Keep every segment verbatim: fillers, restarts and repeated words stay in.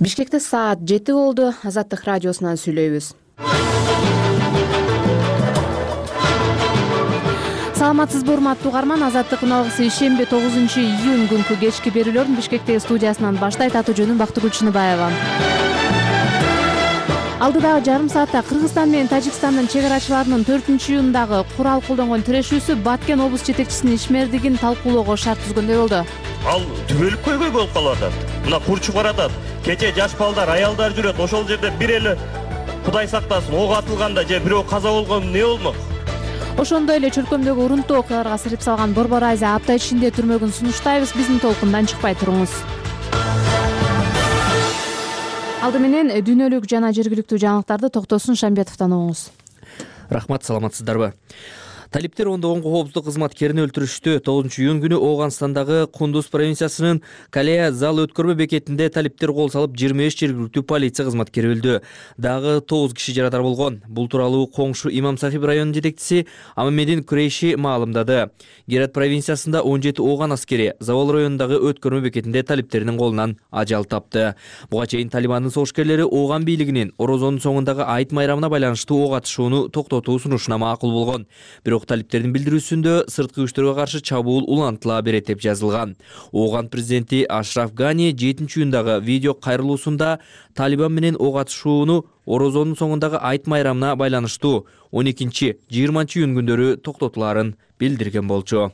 Бишкекте саат жети болду. Азаттык радиосунан сүйлөйбүз. Саламатсызбы урматтуу угарман, Азаттыктын алгысы ишемби тогузунчу июнь күнкү кечки берүүлөрүн Бишкектеги студиясынан баштайт. Аты жөнүм Бактыгүл Чыныбаева. Алдыдагы жарым саатта Кыргызстан менен Тажикстандын чек арачыларынын төртүнчү июндагы курал колдонгон тирешүүсү Баткен облус жетекчисинин ишмердигин талкуулоого шарт түзгөндөй болду. Ал түбөлүк көйгөй болуп калып атат. Мына курчук баратат. Кече жаш балдар, аялдар жүрөт. Ошол жерде бир эле Кудай сактасын, ок атылганда же бирөө каза болгон эмне болмок? Ошондой эле чөлкөмдөгү урунтуу окуяларга сирип салган Борбор Айза апта ичинде түрмөгүн сунуштайбыз. Биздин толкундан чыкпай туруңуз. Алды менен дүйнөлүк жана жергиликтүү жаңылыктарды Токтосун Шамбетовдон угуңуз. Рахмат, саламатсыздарбы? Талиптер ондогон коопсуздук кызматкерин өлтүрүштү. тогузунчу июнь күнү Ооганстандагы Кундуз провинциясынын Калея зал өткөрмө бекетинде талиптер кол салып, жыйырма беш жергиликтүү полиция кызматкери өлдү. Дагы тогуз киши жарадар болгон. Бул тууралуу коңшу Имам Сахиб районунун жетекчиси Амамедин Курейши маалымдады. Герат провинциясында он жети Ооган аскери Завол районундагы өткөрмө бекетинде талиптердин колунан ажал тапты. Буга чейин Талибандын согушкерлери Ооган бийлигинин Орозонун соңундагы айт майрамына байланыштуу ок атышууну токтотуу сунушуна макул болгон. Бирок талиптердин билдирүүсүндө сырткы күчтөргө каршы чабуул улантыла берет деп жазылган. Ооган президенти Ашраф Гани жетинчи июндагы видео кайрылуусунда Талибан менен ок атышууну Орозонун соңундагы айт майрамына байланыштуу он экинчи жыйырманчы июнь күндөрү токтотулаарын билдирген болчу.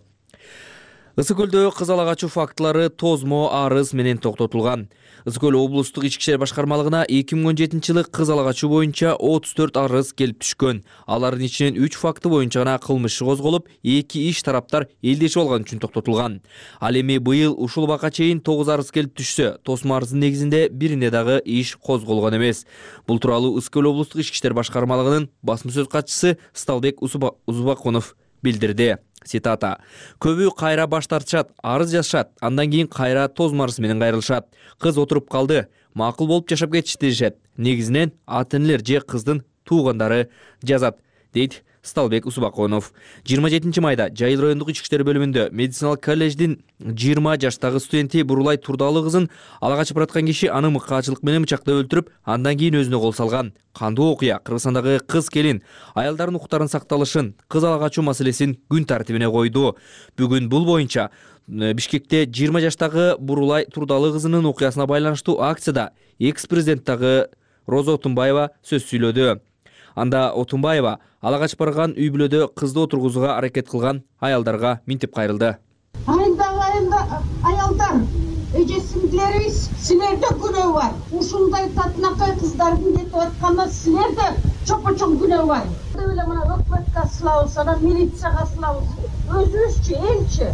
Ысык көлдө кызыл ачуу фактылары тозмо арыз менен токтотулган. Ысык көл облустук ички ишер башкармалыгына эки миң он жетинчи жылы кызыл ачуу боюнча отуз төрт арыз келип түшкөн. Алардын ичинен үч факты боюнча гана кылмыш иши козголуп, эки иш тараптар элдеши болгон үчүн токтотулган. Ал эми быйыл ушул убакка чейин тогуз арыз келип түшсө, тосмо арыздын негизинде биринде дагы иш козголгон эмес. Бул тууралуу Ысык көл облустук ички иштер башкармалыгынын басма сөз катчысы Сталбек Узубакунов билдирди. Цитата: "Көбү кайра баш тартышат, арыз жазышат, андан кийин кайра тозмо арыз менен кайрылышат. Кыз отуруп калды, макул болуп жашап кетишти дешет. Негизинен ата-энелер же кыздын туугандары жазат", дейт Сталбек Узубакунов. жыйырма жетинчи майда Жайыл райондук ички иштер бөлүмүндө медициналык коллеждин жыйырма жаштагы студенти Бурулай Турдалы кызын ала качып бараткан киши аны мыкаачылык менен бычактап өлтүрүп, андан кийин өзүнө кол салган. Кандуу окуя Кыргызстандагы кыз келин, аялдардын укуктарынын сакталышын, кыз ала качуу маселесин күн тартибине койду. Бүгүн бул боюнча Бишкекте жыйырма жаштагы Бурулай Турдалы кызынын окуясына байланыштуу акцияда экс-президент дагы Роза Отунбаева сөз сүйлөдү. Анда Отунбаева ала качып барган үй бүлөдө кызды отургузууга аракет кылган аялдарга минтип кайрылды. Айындагы айында аялдар, эжесиңдилерибиз, силерде күнөө бар. Ушундай татынакай кыздардын кетип атканына силерде чопо-чоң күнөө бар. Эле мына өкмөткө сылабыз, анан милицияга сылабыз. Өзүбүзчү, элчи.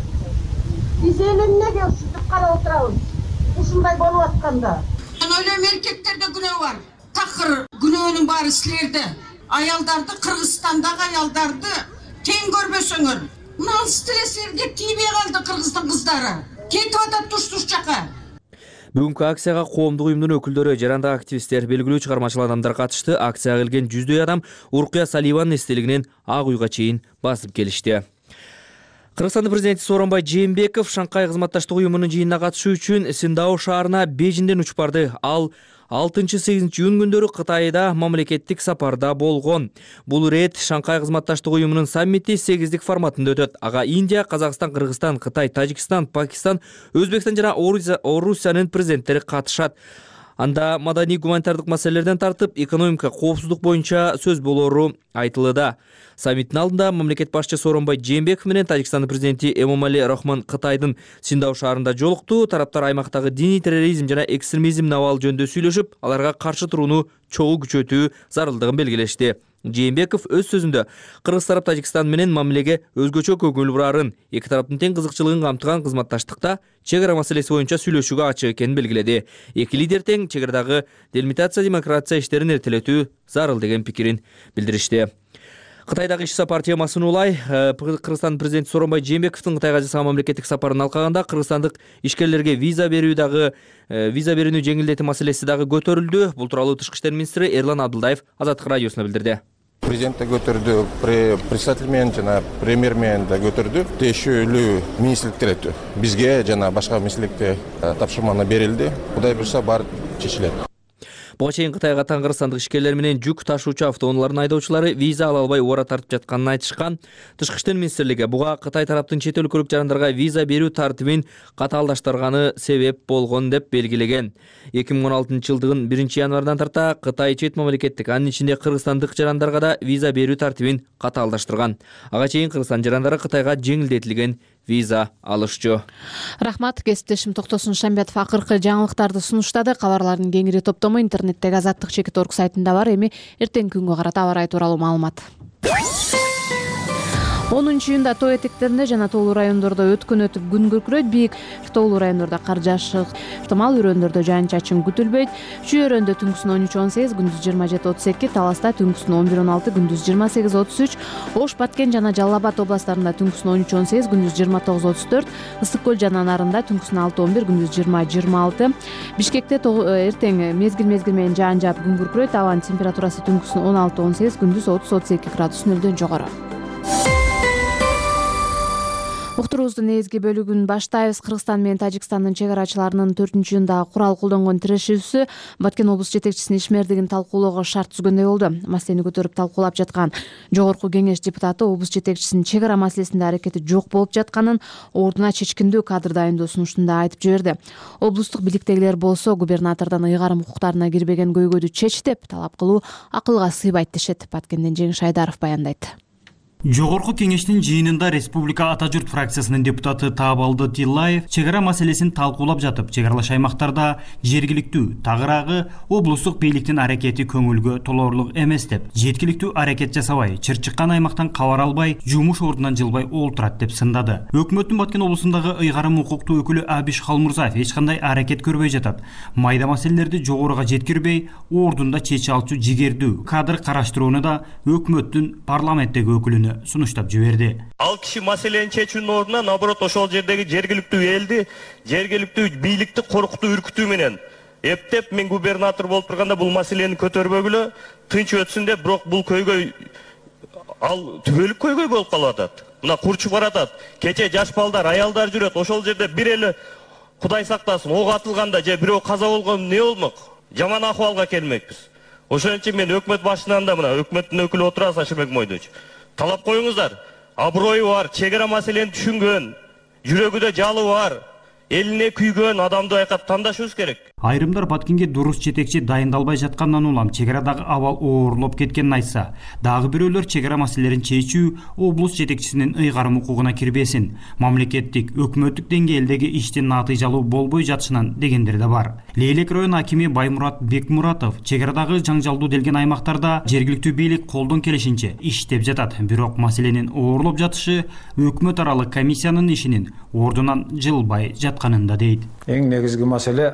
Биз эл эмнеге ушинтип карап отурабыз? Ушундай болуп атканда. Мен ойлойм, эркектерде күнөө бар. Такыр күнөөнүн баары силерде. Аялдарды, Кыргызстандагы аялдарды тең көрбөсөңөр. Мына алыс тилесерге тийбей калды Кыргыздын кыздары. Кетип атат туш-туш жака. Бүгүнкү акцияга коомдук уюмдун өкүлдөрү, жарандагы активисттер, белгилүү чыгармачыл адамдар катышты. Акцияга келген жүздөй адам Уркуя Салиеванын эстелигинен Ак уйга чейин басып келишти. Кыргызстандын президенти Сооронбай Жээнбеков Шанхай кызматташтык уюмунун жыйынына катышуу үчүн Синдао шаарына Бейжиңден учуп барды. Ал алтынчы сегизинчи июнь күндөрү Кытайда мамлекеттик сапарда болгон. Бул рет Шанхай кызматташтык уюмунун саммити сегиздик форматында өтөт. Ага Индия, Казакстан, Кыргызстан, Кытай, Тажикстан, Пакистан, Өзбекстан жана Орусиянын президенттери катышат. Анда маданий гуманитардык маселелерден тартып, экономика, коопсуздук боюнча сөз болору айтылды. Саммиттин алдында мамлекет башчы Сооронбай Жээнбеков менен Тажикстандын президенти Эмомали Рахмон Кытайдын Синдао шаарында жолукту. Тараптар аймактагы диний терроризм жана экстремизм абалы жөнүндө сүйлөшүп, аларга каршы турууну чогуу күчөтүү зарылдыгын белгилешти. Жээнбеков өз сөзүндө Кыргыз тарап Тажикстан менен мамилеге өзгөчө көңүл бурарын, эки тараптын тең кызыкчылыгын камтыган кызматташтыкта чек ара маселеси боюнча сүйлөшүүгө ачык экенин белгиледи. Эки лидер тең чек арадагы делимитация, демократия иштерин эртелетүү зарыл деген пикирин билдиришти. Кытайдагы иш сапар темасын улай, Кыргызстан президенти Сооронбай Жээнбековдун Кытайга жасаган мамлекеттик сапарын алкаганда кыргызстандык ишкерлерге виза берүү дагы виза берүүнү жеңилдетүү маселеси дагы көтөрүлдү. Бул тууралуу Тышкы иштер министри Эрлан Абдылдаев Азаттык радиосуна билдирди. Президент да көтөрдү, председатель менен жана премьер менен да көтөрдү. Тиешелүү министрликтер бизге жана башка министрликте тапшырманы берилди. Кудай буйрса бар чечилет. Буга чейин Кытайга Кыргызстандык ишкерлер менен жүк ташуучу автоунаалардын айдоочулары виза ала албай ора тартып жатканын айтышкан. Тышкы иштер министрлиги буга Кытай тараптын чет өлкөлүк жарандарга виза берүү тартибин катаалдаштырганы себеп болгон деп белгилеген. эки миң он алтынчы жылдын биринчи январдан тарта Кытай чет мамлекеттик, анын ичинде кыргызстандык жарандарга да виза берүү тартибин катаалдаштырган. Ага чейин Кыргызстан жарандары Кытайга жеңилдетилген виза алышчу. Рахмат, кесиптешим Токтосун Шамбетов акыркы жаңылыктарды сунуштады. Кабарлардын кеңири топтому интернеттеги Азаттык чекит орг сайтында бар. Эми эртеңки күнгө карата аба ырайы тууралуу маалымат. онунчу июнда тоо этектеринде жана тоолуу райондордо өткөн өтүп күн күркүрөйт. Бийик тоолуу райондордо кар жаашык ыктымал, өрөөндөрдө жаан-чачын күтүлбөйт. Чүй өрөөндө түнкүсүн он үч он сегиз, күндүз жыйырма жети отуз эки, Таласта түнкүсүн он бир он алты, күндүз жыйырма сегиз отуз үч, Ош, Баткен жана Жалал Абад областтарында түнкүсүн он үч он сегиз, күндүз жыйырма тогуз отуз төрт, Ысык көл жана Нарында түнкүсүн алты он бир, күндүз жыйырма жыйырма алты. Бишкекте эртең мезгил-мезгил менен жаан жаап күн күркүрөйт. Абанын температурасы түнкүсүн он алты он сегиз, күндүз отуз отуз эки градус нөлдөн жогору. Уктуруубуздун негизги бөлүгүн баштайбыз. Кыргызстан менен Тажикстандын чек арачыларынын төртүнчү июндагы курал колдонгон тирешүүсү Баткен облус жетекчисинин ишмердигин талкуулоого шарт түзгөндөй болду. Маселени көтөрүп талкуулап жаткан Жогорку Кеңеш депутаты облус жетекчисинин чек ара маселесинде аракети жок болуп жатканын, ордуна чечкиндүү кадр дайындоо сунушунда айтып жиберди. Облустук бийликтегилер болсо губернатордон ыйгарым укуктарына кирбеген көйгөйдү чеч деп талап кылуу акылга сыйбайт дешет. Баткенден Жеңиш Айдаров баяндайт. Жогорку Кеңештин жыйынында Республика Ата журт фракциясынын депутаты Таабалды Тиллаев чек ара маселесин талкуулап жатып, чек аралаш аймактарда жергиликтүү, тагыраагы облустук бийликтин аракети көңүлгө толоорлук эмес деп, жеткиликтүү аракет жасабай, чыр чыккан аймактан кабар албай, жумуш ордунан жылбай олтурат деп сындады. Өкмөттүн Баткен облусундагы ыйгарым укуктуу өкүлү Абиш Халмурзаев эч кандай аракет көрбөй жатат. Майда маселелерди жогоруга жеткирбей, ордунда чече алчу жигердүү кадр караштырууну да өкмөттүн парламенттеги өкүлүнө сунуштап жиберди. Ал киши маселени чечүүнүн ордуна наоборот ошол жердеги жергиликтүү элди, жергиликтүү бийликти коркутуу, үркүтүү менен эптеп, мен губернатор болуп турганда бул маселени көтөрбөгүлө, тынч өтсүн деп, бирок бул көйгөй ал түбөлүк көйгөй болуп калып атат. Мына курчуп баратат. Кече жаш балдар, аялдар жүрөт. Ошол жерде бир эле Кудай сактасын, ок атылганда же бирөө каза болгондо эмне болмок? Жаман акыбалга келмекпиз. Ошон үчүн мен өкмөт башынан да, мына өкмөттүн өкүлү отурат Ашырбек Мойдоч. Талап коюңуздар. Аброю бар, чек ара маселени түшүнгөн, жүрөгүдө жалы бар, элине күйгөн адамды байкап тандашыбыз керек. Айрымдар Баткенге дурус жетекчи дайындалбай жаткандан улам чек арадагы абал оорлоп кеткенин айтса, дагы бирөөлөр чек ара маселелерин чечүү облус жетекчисинин ыйгарым укугуна кирбесин, мамлекеттик, өкмөттүк деңгээлдеги иштин натыйжалуу болбой жатышынан дегендер да бар. Лейлек район акими Баймурат Бекмуратов чек арадагы жаңжалдуу делген аймактарда жергиликтүү бийлик колдон келишинче иштеп жатат, бирок маселенин оорлоп жатышы өкмөт аралык комиссиянын ишинин ордунан жылбай жатканында дейт. Эң негизги маселе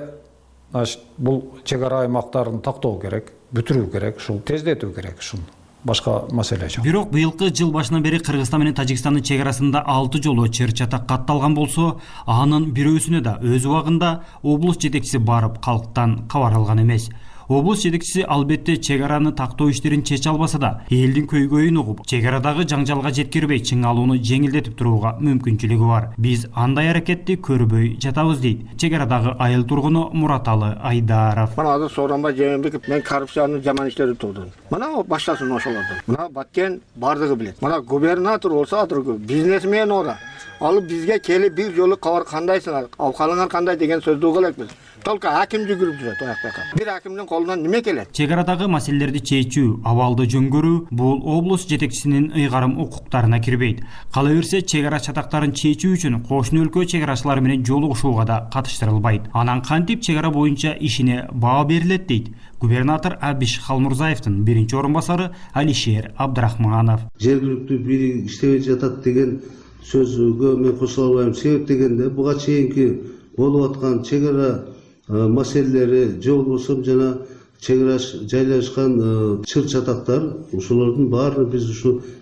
бул чек ара аймактарын тактоо керек, бүтүрүү керек, ушул тездетүү керек, ушул башка маселе жок. Бирок быйылкы жыл башынан бери Кыргызстан менен Тажикстандын чек арасында алты жолу чыр чатак катталган болсо, анын бирөөсүнө да өз убагында облус жетекчиси барып калктан кабар алган эмес. Облус жетекчиси албетте чек араны тактоо иштерин чече албаса да, элдин көйгөйүн угуп, чек арадагы жаңжалга жеткирбей чыңалууну жеңилдетип турууга мүмкүнчүлүгү бар. Биз андай аракетти көрбөй жатабыз дейт чек арадагы айыл тургуну Мураталы Айдаров. Мына азыр Сооронбай Жээнбеков мен коррупциянын жаман иштери турдум. Мына баштасын ошолордон. Мына Баткен бардыгы билет. Мына губернатор болсо атыргы бизнесмен ора. Алып бизге келип бир жолу кабар кандайсыңар, абкалыңар кандай деген сөздү угуп элекпиз. Толка аким жүгүрүп жүрөт аяктакка. Бир акимдин колунан неме келет? Чек арадагы маселелерди чечүү, абалды жөнгөрүү бул облус жетекчисинин ыйгарым укуктарына кирбейт. Кала берсе чек ара чатактарын чечүү үчүн кошуна өлкө чек арачылары менен жолугушууга да катыштырылбайт. Анан кантип чек ара боюнча ишине баа берилет дейт губернатор Абиш Халмурзаевдин биринчи орун басары Алишер Абдрахманов. Жергиликтүү бийлик иштебей жатат деген сөзгө мен кошула албайм. Себеп дегенде буга чейинки болуп аткан чек ара маселелери же болбосо жана чек ара жайлашкан чыр чатактар ошолордун баарын биз ушу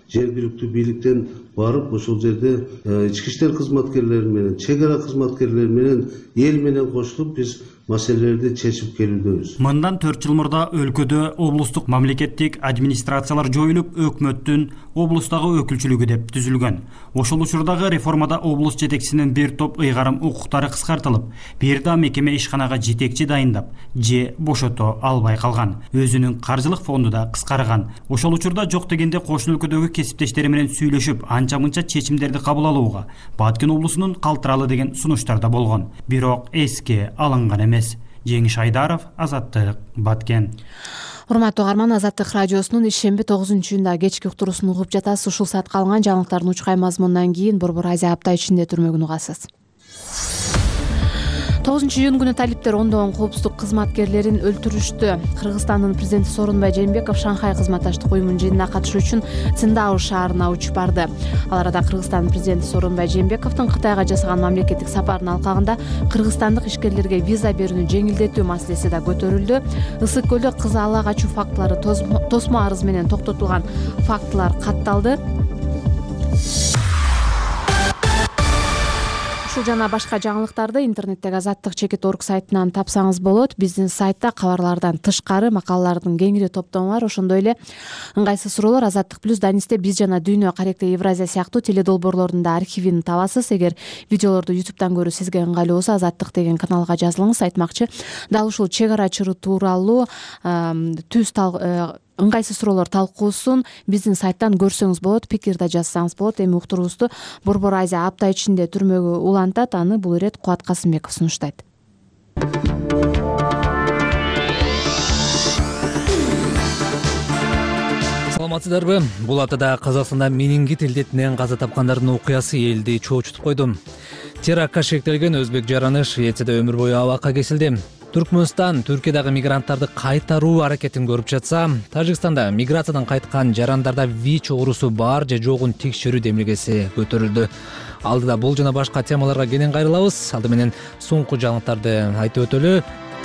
жергиликтүү бийликтен барып ошол жерде ички иштер кызматкерлери менен, чек ара кызматкерлери менен, эл менен кошулуп биз маселелерди чечип келүүдөбүз. Мындан төрт жыл мурда өлкөдө облустук мамлекеттик администрациялар жоюлуп, өкмөттүн облустагы өкүлчүлүгү деп түзүлгөн. Ошол учурдагы реформада облус жетекчисинин бир топ ыйгарым укуктары кыскартылып, бир да мекеме ишканага жетекчи дайындап, же бошото албай калган. Өзүнүн каржылык фонду да кыскарган. Ошол учурда жок дегенде кошуна өлкөдөгү кесиптештери менен сүйлөшүп, анча-мынча чечимдерди кабыл алууга Баткен облусунун калтыралы деген сунуштар да болгон. Бирок эске алынган эмес. Жеңиш Айдаров, Азаттык, Баткен. Урматтуу угарман, Азаттык радиосунун ишемби тогузунчу июнда кечки уктуруусун угуп жатасыз. Ушул саатка алынган жаңылыктардын учкай мазмунунан кийин Борбор Азия апта ичинде түрмөгүн угасыз. тогузунчу июнь күнү талиптер ондогон коопсуздук кызматкерлерин өлтүрүштү. Кыргызстандын президенти Сооронбай Жээнбеков Шанхай кызматташтык уюмунун жыйынына катышуу үчүн Циндао шаарына учуп барды. Ал арада Кыргызстандын президенти Сооронбай Жээнбековдун Кытайга жасаган мамлекеттик сапарынын алкагында кыргызстандык ишкерлерге виза берүүнү жеңилдетүү маселеси да көтөрүлдү. Ысык көлдө кыз ала качуу фактылары тосмо арыз менен токтотулган фактылар катталды. Ушул жана башка жаңылыктарды интернеттеги азаттык чекит орг сайтынан тапсаңыз болот. Биздин сайтта кабарлардан тышкары макалалардын кеңири топтому бар. Ошондой эле ыңгайсыз суроолор Азаттык плюс Данисте биз жана Дүйнө, Каректе, Евразия сыяктуу теледолбоорлордун да архивин табасыз. Эгер видеолорду ютубтан көрүү сизге ыңгайлуу болсо, Азаттык деген каналга жазылыңыз. Айтмакчы, дал ушул чек ара чыруу тууралуу түз ыңгайсыз суроолор талкуусун биздин сайттан көрсөңүз болот, пикир да жазсаңыз болот. Эми уктуруубузду Борбор Азия апта ичинде түрмөгү улантат. Аны бул ирет Кубат Касымбеков сунуштайт. Саламатсыздарбы? Бул аптада Казакстанда менингит илдетинен каза тапкандардын окуясы элди чоочутуп койду. Теракка шектелген өзбек жараны Швецияда өмүр бою абакка кесилди. Түркмөнстан Түркиядагы мигранттарды кайтаруу аракетин көрүп жатса, Тажикстанда миграциядан кайткан жарандарда ВИЧ оорусу бар же жогун текшерүү демилгеси көтөрүлдү. Алдыда бул жана башка темаларга кенен кайрылабыз. Алды менен соңку жаңылыктарды айтып өтөлү.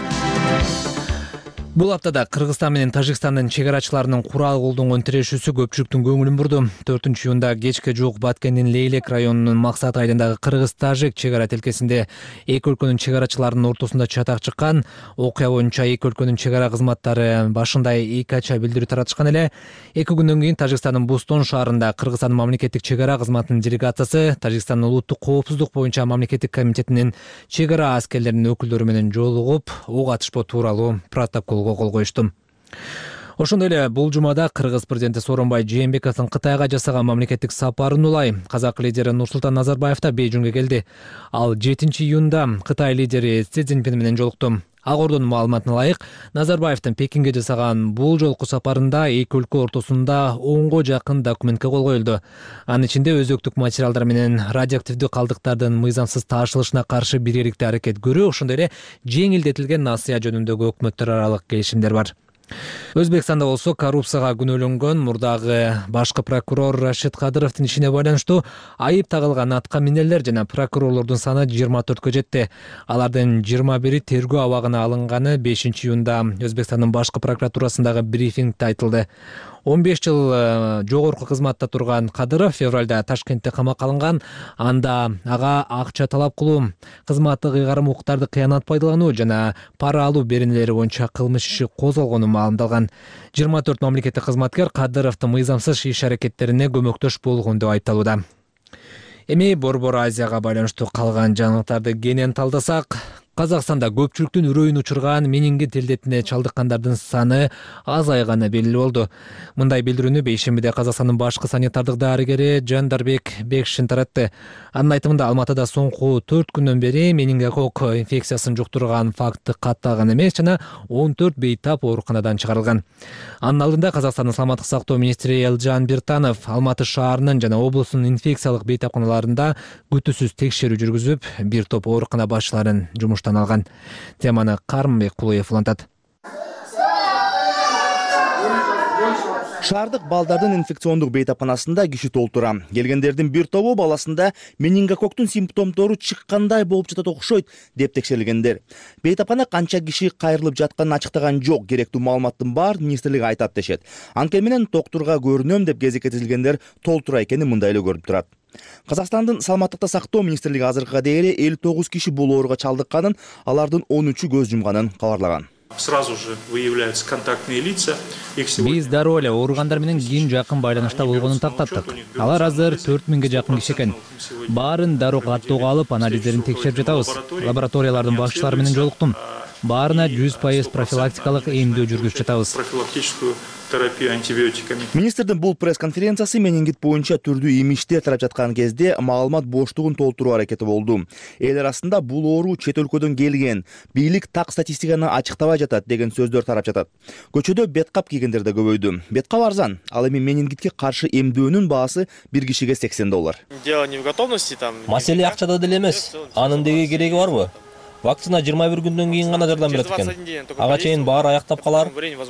Бул аптада Кыргызстан менен Тажикстандын чек арачыларынын курал колдонгон тирешүүсү көпчүлүктүн көңүлүн бурду. төртүнчү июнда кечке жуук Баткендин Лейлек районунун Максат айылындагы Кыргыз-Тажик чек ара тилкесинде эки өлкөнүн чек арачыларынын ортосунда чатак чыккан. Окуя боюнча эки өлкөнүн чек ара кызматтары башында эки ача билдирүү таратышкан эле. эки күндөн кийин Тажикстандын Бустон шаарында Кыргызстандын мамлекеттик чек ара кызматынын делегациясы Тажикстандын улуттук коопсуздук боюнча мамлекеттик комитетинин чек ара аскерлеринин өкүлдөрү менен жолугуп, ок атышпоо тууралуу протокол кол коюшту. Ошондой эле бул жумада Кыргыз президенти Сооронбай Жээнбековдун Кытайга жасаган мамлекеттик сапарын улай казак лидери Нурсултан Назарбаев да Бейжиңге келди. Ал жетинчи июнда Кытай лидери Си Цзиньпин менен жолукту. Ак Ордонун маалыматына ылайык, Назарбаевдин Пекинге жасаган бул жолку сапарында эки өлкө ортосунда онго жакын документке кол коюлду. Анын ичинде өзөктүк материалдар менен радиоактивдүү калдыктардын мыйзамсыз таашылышына каршы биргеликте аракет көрүү, ошондой эле жеңилдетилген насыя жөнүндөгү өкмөттөр аралык келишимдер бар. Өзбекстанда болсо коррупцияга күнөөлөнгөн мурдагы башкы прокурор Рашид Кадыровдун ишине байланыштуу айып тагылган атка минерлер жана прокурорлордун саны жыйырма төрткө жетти. Алардын жыйырма бири тергөө абагына алынганы бешинчи июнда Өзбекстандын башкы прокуратурасындагы брифингде айтылды. он беш жыл жогорку кызматта турган Кадыров февралда Ташкентте камакка алынган. Анда ага акча талап кылуу, кызматтык ыйгарым укуктарды кыянат пайдалануу жана пара алуу беренелери боюнча кылмыш иши козголгону маалымдалган. жыйырма төрт мамлекеттик кызматкер Кадыровдун мыйзамсыз иш аракеттерине көмөктөш болгон деп айтылууда. Эми Борбор Азияга байланыштуу калган жаңылыктарды кенен талдасак, Казакстанда көпчүлүктүн үрөйүн учурган менингит илдетине чалдыккандардын саны азайганы белгилүү болду. Мындай билдирүүнү бейшембиде Казакстандын башкы санитардык дарыгери Жандарбек Бекшин таратты. Анын айтымында Алматыда соңку төрт күндөн бери менингокок инфекциясын жуктурган факты катталган эмес жана он төрт бейтап ооруканадан чыгарылган. Анын алдында Казакстандын саламаттык сактоо министри Элжан Биртанов Алматы шаарынын жана облустун инфекциялык бейтапканаларында күтүүсүз текшерүү жүргүзүп, бир топ оорукана башчыларын жумуш алган. Теманы Карымбек Кулуев улантат. Шаардык балдардын инфекциондук бейтапканасында киши толтура. Келгендердин бир тобу баласында менингококктун симптомдору чыккандай болуп жатат окшойт деп текшерилгендер. Бейтапкана канча киши кайрылып жатканын ачыктаган жок, керектүү маалыматтын баарын министрлик айтат дешет. Анткени менен доктурга көрүнөм деп кезекетилгендер толтура экени мындай эле көрүнүп турат. Казакстандын саламаттыкты сактоо министрлиги азыркыга дейин элүү тогуз киши бул ооруга чалдыкканын, алардын он үчү көз жумганын кабарлаган. Сразу же выявляются контактные лица. Биз дароо эле ооругандар менен ким жакын байланышта болгонун тактаттык. Алар азыр төрт миңге жакын киши экен. Баарын дароо каттоого алып, анализдерин текшерип жатабыз. Лабораториялардын башчылары менен жолуктум. Баарына жүз пайыз профилактикалык эмдөө жүргүзүп жатабыз. Профилактическую терапию антибиотиками. Министрдин бул пресс-конференциясы менингит боюнча түрдүү имиштер тарап жаткан кезде маалымат боштугун толтуруу аракети болду. Эл арасында бул оору чет өлкөдөн келген, бийлик так статистиканы ачыктабай жатат деген сөздөр тарап жатат. Көчөдө беткап кийгендер да көбөйдү. Беткап арзан, ал эми менингитке каршы эмдөөнүн баасы бир кишиге сексен доллар. Дело не в готовности там. Маселе акчада деле эмес. Анын деги кереги барбы? Вакцина жыйырма бир күндөн кийин гана жардам берет экен. Ага чейин баары аяктап калар.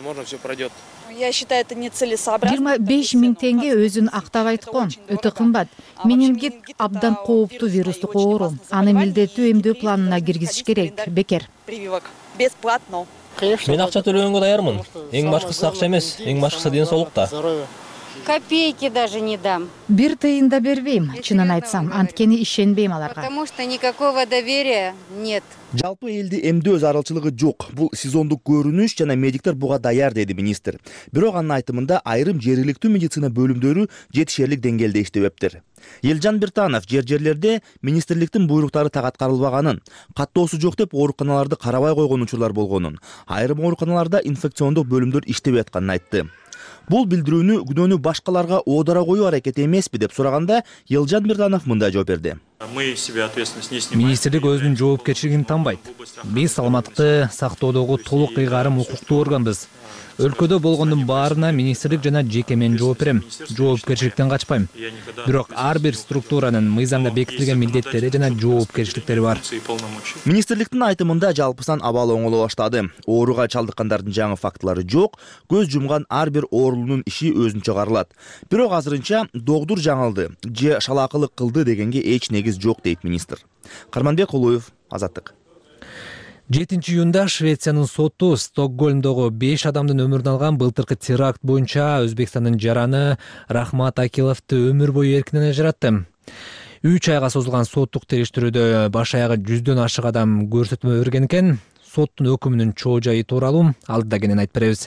Я считаю, это нецелесообразно. жыйырма беш миң теңге өзүн актабайт кон, өтө кымбат. Менингит абдан кооптуу вирустук оору. Аны милдеттүү эмдөө планына киргизиш керек, бекер. Прививок бесплатно. Мен акча төлөгөнгө даярмын. Эң башкысы акча эмес, эң башкысы ден соолукта. Копейки даже не дам. Бир тыйын да бербейм, чынын айтсам, анткени ишенбейм аларга. Потому что никакого доверия нет. Жалпы элди эмдөө зарылчылыгы жок. Бул сезондук көрүнүш жана медиктер буга даяр, деди министр. Бирок анын айтымында айрым жергиликтүү медицина бөлүмдөрү жетишерлик деңгээлде иштебептир. Елжан Биртанов жер жерлерде министрликтин буйруктары так аткарылбаганын, каттоосу жок деп ооруканаларды карабай койгон учурлар болгонун, айрым ооруканаларда инфекциондук бөлүмдөр иштебей атканын айтты. Бул билдирүүнү күнөөнү башкаларга оодара коюу аракети эмеспи деп сураганда, Елжан Биртанов мындай жооп берди. Министрлик өзүнүн жоопкерчилигин танбайт. Биз саламаттыкты сактоодогу толук ыйгарым укуктуу органбыз. Өлкөдө болгондун баарына министрлик жана жеке мен жооп берем. Жоопкерчиликтен качпайм. Бирок ар бир структуранын мыйзамда бекитилген милдеттери жана жоопкерчиликтери бар. Министрликтин айтымында жалпысан абал оңоло баштады. Ооруга чалдыккандардын жаңы фактылары жок, көз жумган ар бир оорулуунун иши өзүнчө каралат. Бирок азырынча догдур жаңылды же шалаакылык кылды дегенге эч негиз жок, дейт министр. Карманбек Улуев, Азаттык. жетинчи июнда Швециянын соту Стокгольмдогу беш адамдын өмүрүн алган былтыркы теракт боюнча Өзбекстандын жараны Рахмат Акиловду өмүр бою эркинен ажыратты. үч айга созулган соттук териштирүүдө баш аягы жүздөн ашык адам көрсөтмө берген экен. Соттун өкүмүнүн чоо жайы тууралуу алдыда кенен айтып беребиз.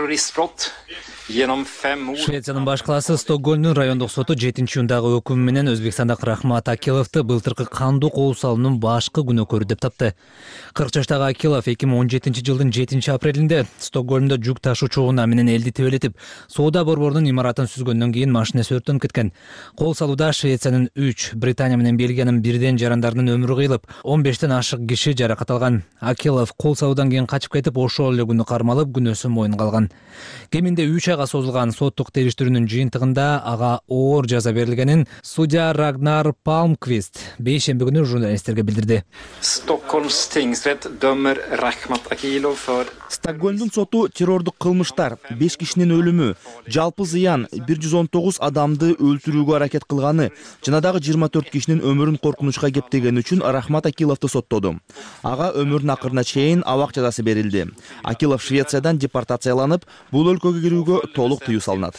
Швециянын баш калаасы Стокгольмдун райондук соту жетинчи июндагы өкүмү менен Өзбекстандык Рахмат Акиловду былтыркы кандуу кол салуунун башкы күнөөкөрү деп тапты. кырк жаштагы Акилов эки миң он жетинчи жылдын жетинчи апрелинде Стокгольмдо жүк ташуучу унаа менен элди тебелетип, соода борборунун имаратын сүзгөндөн кийин машинеси өрттөнүп кеткен. Кол салууда Швециянын үч, Британия менен Бельгиянын бирден жарандарынын өмүрү кыйылып, он бештен ашык киши жаракат алган. Акилов кол салуудан кийин качып кетип, ошол эле күнү кармалып, күнөөсүн мойнуна алган. Кеминде үч айга созулган соттук териштирүүнүн жыйынтыгында ага оор жаза берилгенин судья Рагнар Палмквист бейшемби күнү журналисттерге билдирди. Стокгольмдун соту террордук кылмыштар, беш кишинин өлүмү, жалпы зыян бир жүз он тогуз адамды өлтүрүүгө аракет кылганы жана дагы жыйырма төрт кишинин өмүрүн коркунучка кептегени үчүн Рахмат Акиловду соттоду. Ага өмүрүнүн акырына чейин абак жазасы берилди. Акилов Швециядан депортацияланып, бул өлкөгө кирүүгө толук тыюу салынат.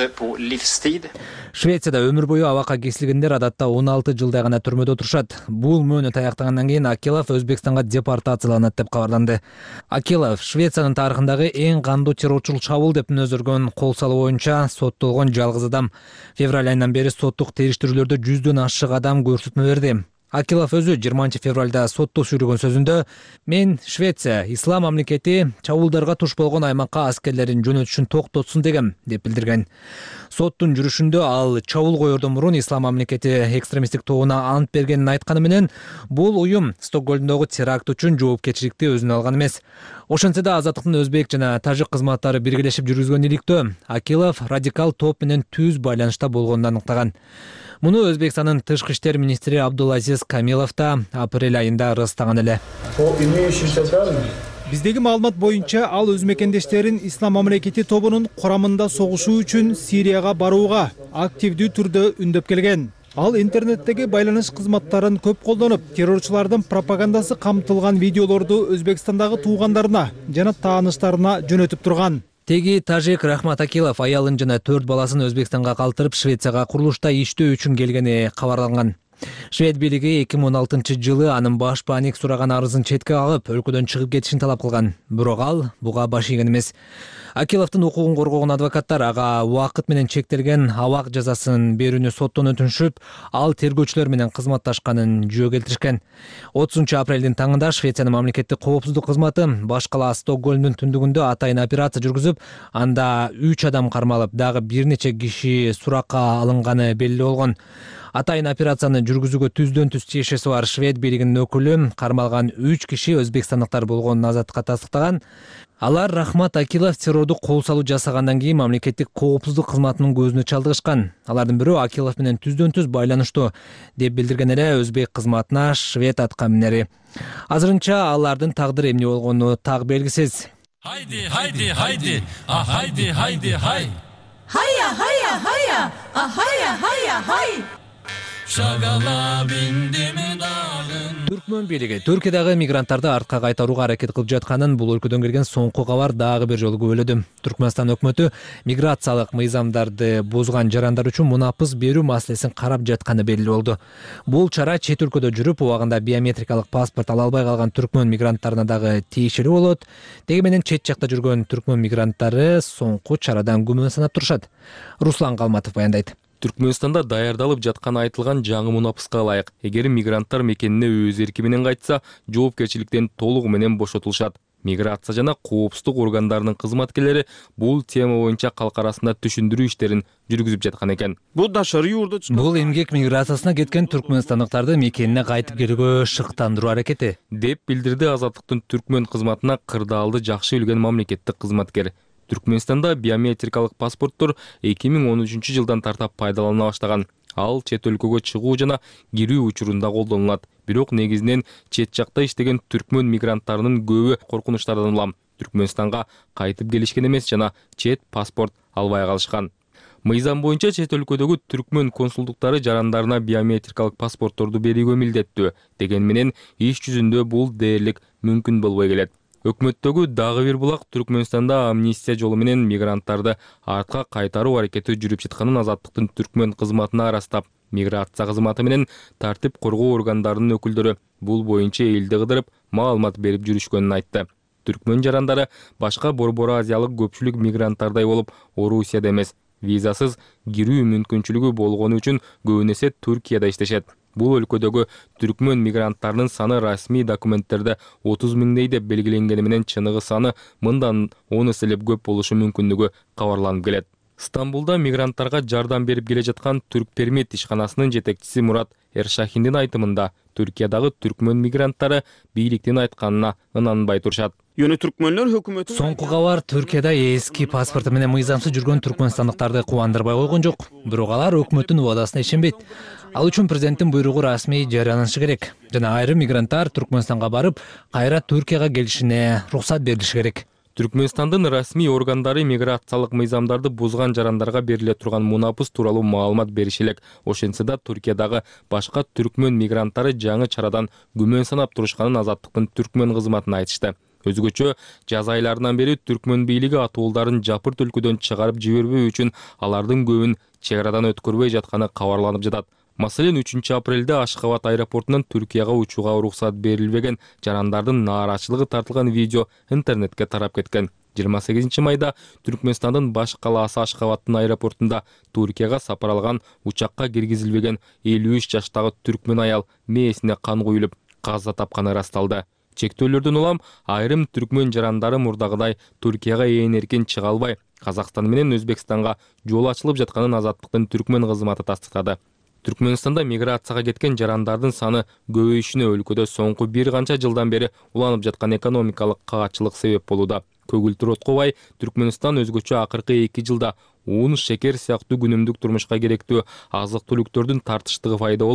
Швецияда өмүр бою абакка кесилгендер адатта он алты жылдай гана түрмөдө отурушат. Бул мөөнөт аяктагандан кийин Акилов Өзбекстанга депортацияланат деп кабарланды. Акилов Швециянын тарыхындагы эң кандуу террорчулук чабуул деп мүнөздөргөн кол салуу боюнча соттолгон жалгыз адам. Февраль айынан бери соттук териштирүүлөрдө жүздөн ашык адам көрсөтмө берди. Акилов өзү жыйырманчы февралда сотто сүйлөгөн сөзүндө «Мен Швеция ислам мамлекети чабуулдарга туш болгон аймакка аскерлерин жөнөтүшүн токтотсун дегем» деп билдирген. Соттун жүрүшүндө ал чабуул коердон мурун ислам мамлекети экстремисттик тобуна ант бергенин айтканы менен, бул уюм Стокгольмдогу теракт үчүн жоопкерчиликти өзүнө алган эмес. Ошентсе да Азаттыктын өзбек жана тажик кызматтары биргелешип жүргүзгөн иликтөө Акилов радикал топ менен түз байланышта болгонун аныктаган. Муну Өзбекстандын тышкы иштер министри Абдулазиз Камилов да апрель айында ырастаган эле. Биздеги маалымат боюнча ал өз мекендештерин Ислам мамлекети тобунун курамында согушуу үчүн Сирияга барууга активдүү түрдө үндөп келген. Ал интернеттеги байланыш кызматтарын көп колдонуп, террорчулардын пропагандасы камтылган видеолорду Өзбекстандагы туугандарына жана тааныштарына жөнөтүп турган. Теги тажик Рахмат Акилов аялын жана төрт баласын Өзбекстанга калтырып, Швецияга курулушта иштөө үчүн келгени кабарланган. Швед бийлиги эки миң он алтынчы жылы анын баш бааник сураган арызын четке алып, өлкөдөн чыгып кетишин талап кылган. Бирок ал буга баш ийген эмес. Акиловдун укугун коргогон адвокаттар ага убакыт менен чектелген абак жазасын берүүнү соттон өтүнүшүп, ал тергөөчүлөр менен кызматташканын жөө келтиришкен. отузунчу апрелдин таңында Швециянын мамлекеттик коопсуздук кызматы баш кала Стокгольмдун түндүгүндө атайын операция жүргүзүп, анда үч адам кармалып, дагы бир нече киши суракка алынганы белгилүү болгон. Атайын операцияны жүргүзүүгө түздөн түз тиешеси бар. Швед бийлигинин өкүлү кармалган үч киши өзбекстандыктар болгонун азаттыкка тастыктаган. Алар Рахмат Акилов террордук кол салуу жасагандан кийин мамлекеттик коопсуздук кызматынын көзүнө чалдыгышкан. Алардын бирөө Акилов менен түздөн түз байланыштуу деп билдирген эле өзбек кызматына швед атка минери. Азырынча алардын тагдыры эмне болгону так белгисиз. Хайди, хайди, хайди, а хайди, хайди, хай. Хая, хая, хая, а хая, хая, хай. Шагала биндими дагын. Түркмөн бийлиги Түркиядагы мигранттарды артка кайтарууга аракет кылып жатканын бул өлкөдөн келген соңку кабар дагы бир жолу күбөлөдү. Түркмөнстан өкмөтү миграциялык мыйзамдарды бузган жарандар үчүн мунапыс берүү маселесин карап жатканы белгилүү болду. Бул чара чет өлкөдө жүрүп, убагында биометрикалык паспорт ала албай калган түркмөн мигранттарына дагы тиешелүү болот. Деги менен чет жакта жүргөн түркмөн мигранттары соңку чарадан күмөн санап турушат. Руслан Калматов баяндайт. Түркмөнстанда даярдалып жаткан айтылган жаңы мунапыска ылайык, эгер мигранттар мекенине өз эрки менен кайтса, жоопкерчиликтен толугу менен бошотулушат. Миграция жана коопсуздук органдарынын кызматкерлери бул тема боюнча калк арасында түшүндүрүү иштерин жүргүзүп жаткан экен. Бул эмгек миграциясына кеткен түркмөнстандыктарды мекенине кайтып келүүгө шыктандыруу аракети, деп билдирди Азаттыктын түркмөн кызматына кырдаалды жакшы билген мамлекеттик кызматкер. Түркмөнстанда биометрикалык паспорттор эки миң он үчүнчү жылдан тартап пайдалана баштаган. Ал чет өлкөгө чыгуу жана кирүү учурунда колдонулат. Бирок негизинен чет жакта иштеген түркмөн мигранттарынын көбү коркунучтардан улам Түркмөнстанга кайтып келишкен эмес жана чет паспорт албай калышкан. Мыйзам боюнча чет өлкөдөгү түркмөн консулдуктары жарандарына биометрикалык паспортторду берүүгө милдеттүү. Деген менен иш жүзүндө бул дээрлик мүмкүн болбой келет. Өкмөттөгү дагы бир булак Түркмөнстанда амнистия жолу менен мигранттарды артка кайтаруу аракети жүрүп жатканын Азаттыктын түркмөн кызматына арастап, миграция кызматы менен тартип коргоо органдарынын өкүлдөрү бул боюнча элди кыдырып маалымат берип жүрүшкөнүн айтты. Түркмөн жарандары башка борбор азиялык көпчүлүк мигранттардай болуп, Орусияда эмес, визасыз кирүү мүмкүнчүлүгү болгону үчүн көбүн эсе Түркияда иштешет. Бул өлкөдөгү түркмөн мигранттарынын саны расмий документтерде отуз миңдей деп белгиленгени менен чыныгы саны мындан он эселеп көп болушу мүмкүнлүгү кабарланып келет. Стамбулда мигранттарга жардам берип келе жаткан Түркпермет ишканасынын жетекчиси Мурат Эршахиндин айтымында, Түркиядагы түркмөн мигранттары бийликтин айтканына ынанбай турушат. Соңку кабар Түркияда эски паспорту менен мыйзамсыз жүргөн түркмөнстандыктарды кубандырбай койгон жок. Бирок алар өкмөттүн убадасына ишенбейт. Ал үчүн президенттин буйругу расмий жарыянанышы керек. Жана айрым мигранттар Түркмөнстанга барып, кайра Түркияга келишине уруксат берилиши керек. Түркмөнстандын расмий органдары миграциялык мыйзамдарды бузган жарандарга бериле турган мунапыс тууралуу маалымат бериши элек. Ошентсе да Түркиядагы башка түркмөн мигранттары жаңы чарадан күмөн санап турушканын Азаттыктын түркмөн кызматына айтышты. Өзгөчө жаз айларынан бери түркмөн бийлиги атуулдарын жапырт өлкөдөн чыгарып жибербөө үчүн алардын көбүн чек арадан өткөрбөй жатканы кабарланып жатат. Маселен, үчүнчү апрелде Ашхабад аэропортунан Түркияга учууга уруксат берилбеген жарандардын нааразычылыгы тартылган видео интернетке тарап кеткен. жыйырма сегизинчи майда Түркмөнстандын баш калаасы Ашхабадтын аэропортунда Түркияга сапар алган учакка киргизилбеген элүү үч жаштагы түркмөн аял мээсине кан куюлуп каза тапканы ырасталды. Чектөөлөрдөн улам айрым түркмөн жарандары мурдагыдай Түркияга ээн эркин чыга албай, Казакстан менен Өзбекстанга жол ачылып жатканын Азаттыктын түркмөн кызматы тастыктады. Түркмөнстанда миграцияга кеткен жарандардын саны көбөйүшүнө өлкөдө соңку бир канча жылдан бери уланып жаткан экономикалык каатчылык себеп болууда. Көгүлтүр Откобай, Түркмөнстан өзгөчө акыркы эки жылда un, шекер сыяктуу күнүмдүк турмушка керектүү азык-түлүктөрдүн тартыштыгы пайда болуп,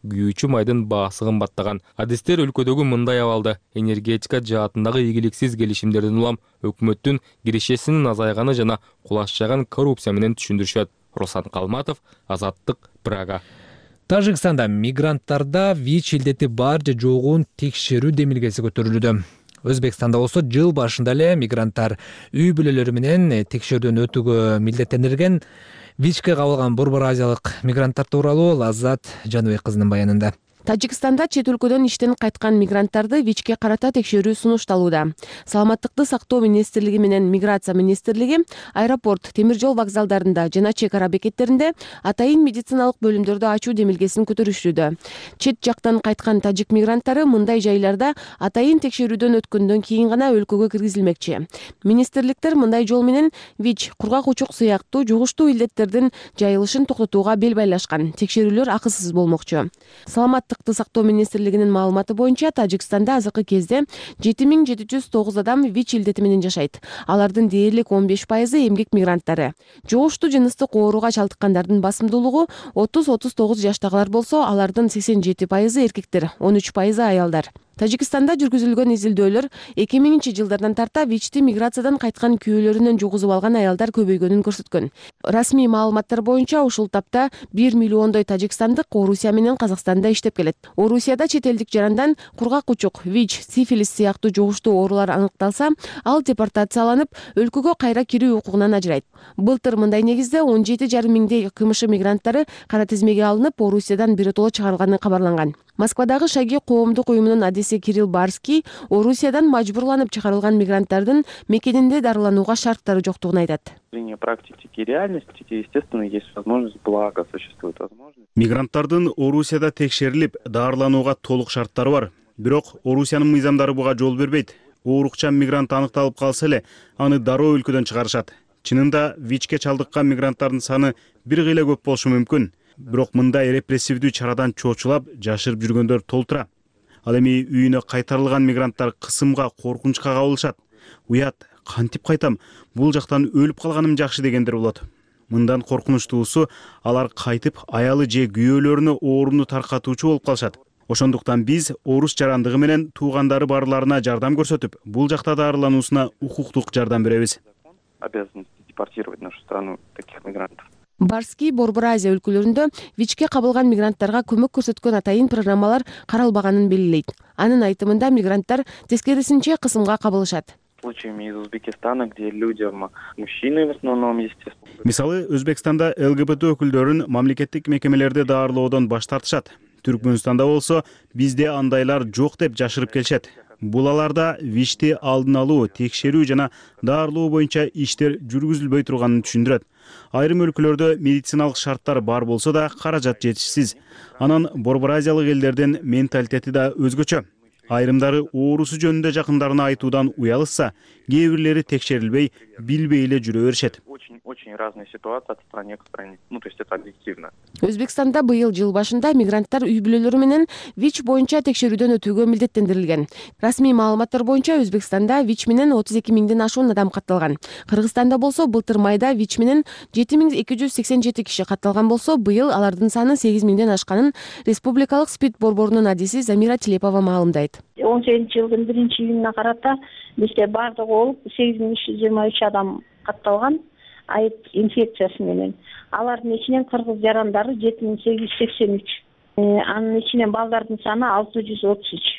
күйүүчү майдын баасы кымбаттаган. Адистер өлкөдөгү мындай абалды энергетика жаатындагы ийгиликсиз келишимдерден улам өкмөттүн киришесинин азайганы жана кулашчаган коррупция менен түшүндүрүшөт. Руслан Калматов, Азаттык, Прага. Тажикстанда мигранттарда ВИЧ илдети бар же жогун текшерүү демилгеси көтөрүлүүдө. Өзбекстанда болсо жыл башында эле мигранттар үй бүлөлөрү менен текшерүүдөн өтүүгө милдеттендирилген. ВИЧке кабылган Борбор Азиялык мигранттар тууралуу Лаззат Жаныбек кызынын баянында. Тажикстанда чет өлкөдөн иштен кайткан мигранттарды ВИЧке карата текшерүү сунушталууда. Саламаттыкты сактоо министрлиги менен миграция министрлиги аэропорт, темир жол вокзалдарында жана чек ара бекеттеринде атайын медициналык бөлүмдөрдү ачуу демилгесин көтөрүшүүдө. Чет жактан кайткан тажик мигранттары мындай жайларда атайын текшерүүдөн өткөндөн кийин гана өлкөгө киргизилмекчи. Министрликтер мындай жол менен ВИЧ, кургак учук сыяктуу жугуштуу илдеттердин жайылышын токтотууга бел байлашкан. Текшерүүлөр акысыз болмокчу. Саламаттык сактоо министрлигинин маалыматы боюнча Тажикстанда азыркы кезде жети миң жети жүз тогуз адам ВИЧ илдети менен жашайт. Алардын дээрлик он беш пайызы эмгек мигранттары. Жугуштуу жыныстык ооруга чалдыккандардын басымдуулугу отуз отуз тогуз жаштагылар болсо, алардын сексен жети пайызы эркектер, он үч пайызы аялдар. Тажикстанда жүргүзүлгөн изилдөөлөр эки миңинчи жылдардан тарта ВИЧти миграциядан кайткан күйөөлөрүнөн жугузуп алган аялдар көбөйгөнүн көрсөткөн. Расмий маалыматтар боюнча ушул тапта бир миллиондой тажикстандык Орусия менен Казакстанда иштеп келет. Орусияда чет элдик жарандан кургак учук, ВИЧ, сифилис сыяктуу жугуштуу оорулар аныкталса, ал депортацияланып, өлкөгө кайра кирүү укугунан ажырайт. Былтыр мындай негизде он жети жарым миңдей КМШ мигранттары кара тизмеге алынып, Орусиядан биротоло чыгарылганы кабарланган. Москвадагы Шаги коомдук уюмунун адиси Кирилл Барский Орусиядан мажбурланып чыгарылган мигранттардын мекенинде дарыланууга шарттары жоктугун айтат. Практики и реальности, естественно, есть возможность, благо существует возможность. Мигранттардын Орусияда текшерилип, дарыланууга толук шарттары бар. Бирок Орусиянын мыйзамдары буга жол бербейт. Оорукчан мигрант аныкталып калса эле, аны дароо өлкөдөн чыгарышат. Чынында ВИЧке чалдыккан мигранттардын саны бир кыйла көп болушу мүмкүн. Бирок мындай репрессивдүү чарадан чоочулап, жашырып жүргөндөр толтура. Ал эми үйүнө кайтарылган мигранттар кысымга, коркунучка кабылышат. Уят, кантип кайтам, бул жактан өлүп калганым жакшы дегендер болот. Мындан коркунучтуусу, алар кайтып аялы же күйөөлөрүнө ооруну таркатуучу болуп калышат. Ошондуктан биз орус жарандыгы менен туугандары барларына жардам көрсөтүп, бул жакта дарылануусуна укуктук жардам беребиз. Обязанность депортировать в нашу страну таких мигрантов. Барский Борбор Азия өлкөлөрүндө ВИЧке кабылган мигранттарга көмөк көрсөткөн атайын программалар каралбаганын белгилейт. Анын айтымында мигранттар тескерисинче кысымга кабылышат. Случаями из Узбекистана, где людям, мужчины в основном, естественно. Мисалы, Өзбекстанда ЛГБТ өкүлдөрүн мамлекеттик мекемелерде даарылоодон баш тартышат. Түркмөнстанда болсо бизде андайлар жок деп жашырып келишет. Бул аларда ВИЧти алдын алуу, текшерүү жана даарылоо боюнча иштер жүргүзүлбөй турганын түшүндүрөт. Айрым өлкөлөрдө медициналык шарттар бар болсо да каражат жетишсиз. Анан Борбор Азиялык элдердин менталитети да өзгөчө. Айрымдары оорусу жөнүндө жакындарына айтуудан уялышса, кээ бирлери текшерилбей, билбей эле жүрө беришет. Очень разная ситуация от страны к стране. Ну, то есть это объективно. Өзбекстанда быйыл жыл башында мигранттар үй бүлөлөрү менен ВИЧ боюнча текшерүүдөн өтүүгө милдеттендирилген. Расмий маалыматтар боюнча Өзбекстанда ВИЧ менен отуз эки миңден ашуун адам катталган. Кыргызстанда болсо былтыр майда ВИЧ менен жети миң эки жүз сексен жети киши катталган болсо, быйыл алардын саны сегиз миңден ашканын Республикалык СПИД борборунун адиси Замира Тилепова маалымдайт. он сегизинчи жылдын биринчи июнуна карата бизде бардыгы болуп сегиз миң үч жүз жыйырма үч адам катталган айып инфекциясы менен. Алардын ичинен кыргыз жарандары жети миң сегиз жүз сексен үч. Анын ичинен балдардын саны алты жүз отуз үч.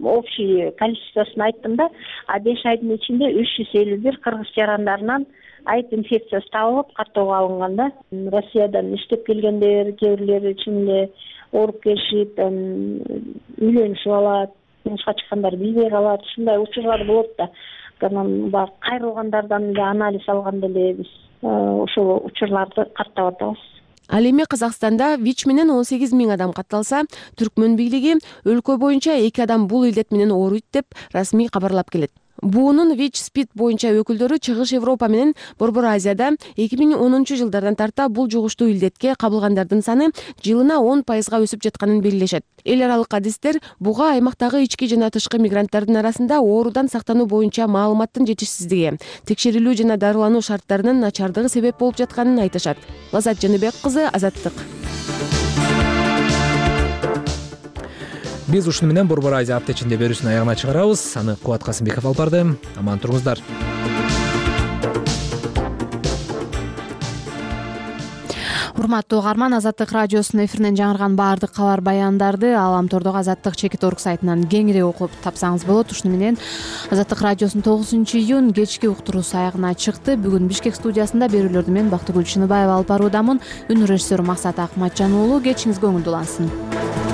Общий количествосын айттым да, а беш айдын ичинде үч жүз элүү бир кыргыз жарандарынан айып инфекциясы табылып каттоого алынган да. Россиядан иштеп келгендер, кээ бирлери чын эле ооруп келишип, үйлөнүшүп алат, жумушка чыккандар билбей калат. Ушундай учурлар болот да. Анан баягы кайрылгандардан да анализ алганда эле биз ошол учурларды каттап атабыз. Ал эми Казакстанда ВИЧ менен он сегиз миң адам катталса, Түркмөн бийлиги өлкө боюнча эки адам бул илдет менен ооруйт деп расмий кабарлап келет. Буунун ВИЧ СПИД боюнча өкүлдөрү Чыгыш Европа менен Борбор Азияда эки миң онунчу жылдардан тарта бул жугуштуу илдетке кабылгандардын саны жылына он пайызга өсүп жатканын белгилешет. Эл аралык адистер буга аймактагы ички жана тышкы мигранттардын арасында оорудан сактануу боюнча маалыматтын жетишсиздиги, текшерилүү жана дарылануу шарттарынын начардыгы себеп болуп жатканын айтышат. Лаззат Жаныбек кызы, Азаттык. биз ушуну менен Борбор Азия апта ичинде берүүсүнүн аягына чыгарабыз. Аны Кубат Касымбеков алып барды. Аман туруңуздар. Урматтуу угарман, Азаттык радиосунун эфиринен жаңырган баардык кабар баяндарды Аламтордогу Азаттык чекит орг сайтынан кеңири окуп тапсаңыз болот. Ушуну менен Азаттык радиосунун тогузунчу июнь кечки уктуруусу аягына чыкты. Бүгүн Бишкек студиясында берүүлөрдү мен Бактыгүл Чыныбаева алып баруудамын. Үн режиссеру Максат Акматжан уулу. Кечиңиз көңүлдүү улансын.